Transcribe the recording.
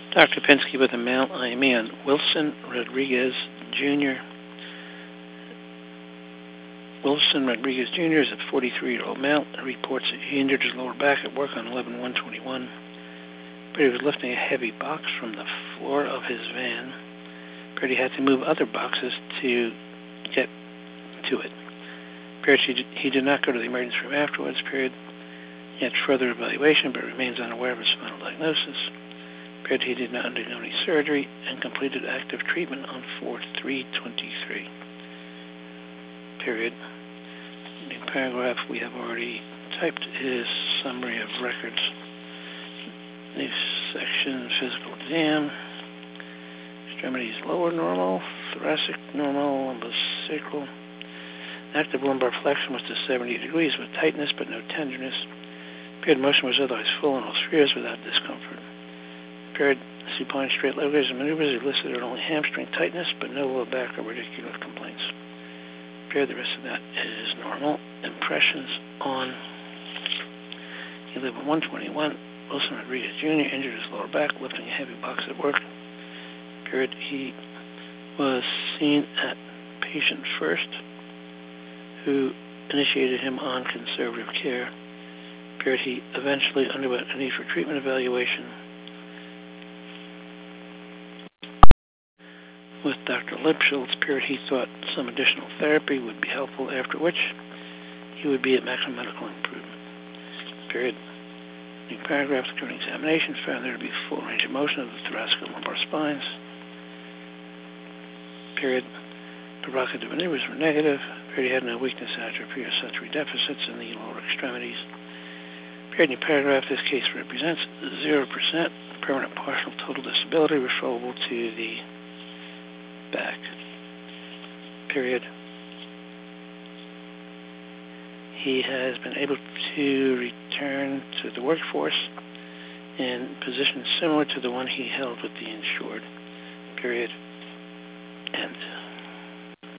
Dr. Pinsky with a male IME on Wilson Rodriguez Jr. Wilson Rodriguez Jr. is a 43-year-old male who reports that he injured his lower back at work on 11/1/21, but he was lifting a heavy box from the floor of his van, but he had to move other boxes to get to it. He did not go to the emergency room afterwards. He had further evaluation, but remains unaware of his final diagnosis. He did not undergo any surgery and completed active treatment on 4/3/23. Period. The paragraph we have already typed is summary of records. Next section, physical exam. Extremities lower normal, thoracic normal, lumbosacral. Active lumbar flexion was to 70 degrees with tightness but no tenderness. Motion was otherwise full in all spheres without discomfort. Supine straight leg raises and maneuvers elicited only hamstring tightness but no low back or radicular complaints. The rest of that is normal. Impressions on 11/1/21. Wilson Rodriguez Jr. injured his lower back lifting a heavy box at work. He was seen at patient first, who initiated him on conservative care. He eventually underwent a need for treatment evaluation with Dr. Lipschultz. He thought some additional therapy would be helpful, after which he would be at maximum medical improvement. New paragraph. The current examination found there to be full range of motion of the thoracic and lumbar spines. Provocative maneuvers were negative. He had no weakness, atrophy, or sensory deficits in the lower extremities. New paragraph. This case represents 0% permanent partial total disability referable to the back. He has been able to return to the workforce in positions similar to the one he held with the insured. End.